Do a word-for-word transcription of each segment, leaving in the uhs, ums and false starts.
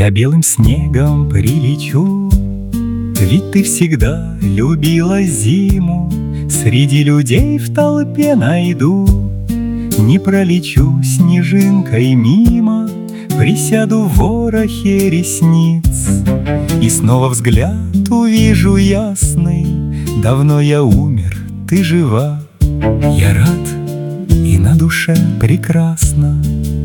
Я белым снегом прилечу, ведь ты всегда любила зиму. Среди людей в толпе найду, не пролечу снежинкой мимо, присяду в ворохе ресниц, и снова взгляд увижу ясный. Давно я умер, ты жива, я рад, и на душе прекрасно.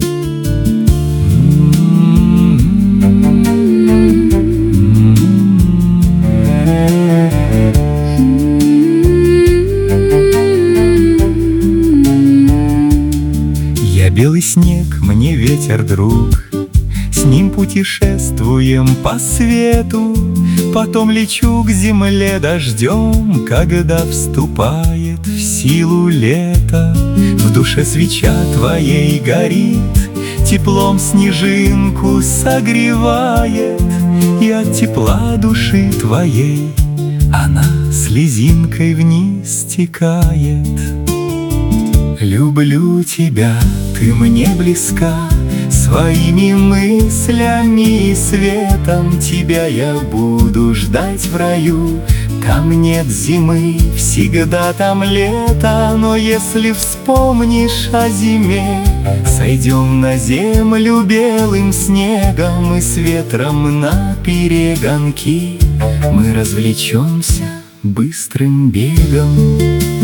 Я белый снег, мне ветер друг, с ним путешествуем по свету. Потом лечу к земле дождем, когда вступает в силу лето. В душе свеча твоей горит, теплом снежинку согревает, и от тепла души твоей она слезинкой вниз стекает. Люблю тебя, ты мне близка, своими мыслями и светом. Тебя я буду ждать в раю. Там нет зимы, всегда там лето. Но если вспомнишь о зиме, сойдем на землю белым снегом, и с ветром на перегонки мы развлечемся быстрым бегом.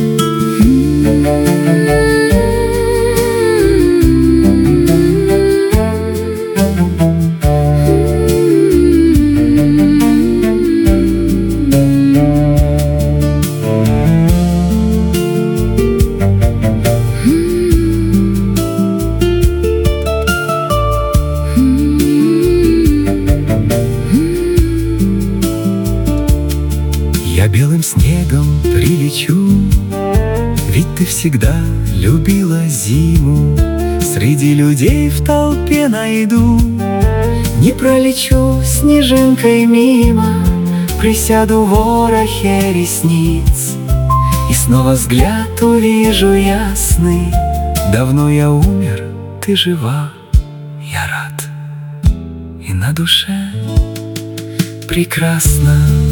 Я белым снегом прилечу, ведь ты всегда любила зиму. Среди людей в толпе найду, не пролечу снежинкой мимо, присяду в ворохе ресниц, и снова взгляд увижу ясный. Давно я умер, ты жива, я рад, и на душе прекрасно.